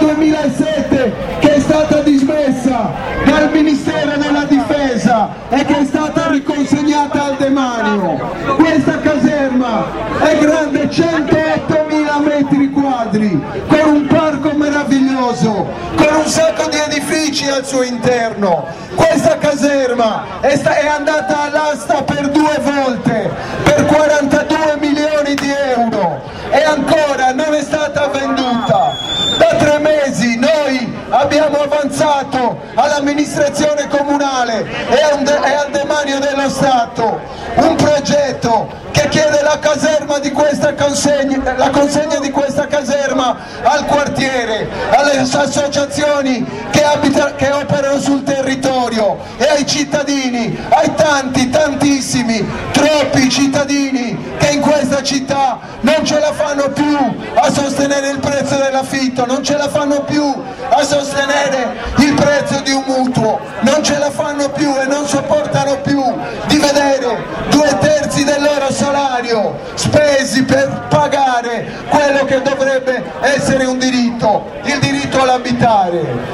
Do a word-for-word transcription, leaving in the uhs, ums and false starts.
duemilasette che è stata dismessa dal Ministero della Difesa e che è stata riconsegnata al demanio. Questa caserma è grande centoottomila metri quadri, con un parco meraviglioso, con un sacco di edifici al suo interno. Questa caserma è, sta- è andata all'asta per due volte, per quarantadue milioni di euro, e ancora non è stata venduta. Da tre mesi noi abbiamo avanzato all'amministrazione comunale e, a un de- e al demanio dello Stato un progetto che chiede la caserma di questa consegna, la consegna di questa caserma al quartiere, alle associazioni che, abita, che operano sul territorio e ai cittadini, ai tanti, tantissimi, troppi cittadini che in questa città non ce la fanno più a sostenere il prezzo dell'affitto, non ce la fanno più a sostenere il prezzo di un mutuo, non ce la fanno più e non sopportano più di vedere due terzi del loro salario spesi per pagare quello che dovrebbe essere un diritto, il diritto all'abitare.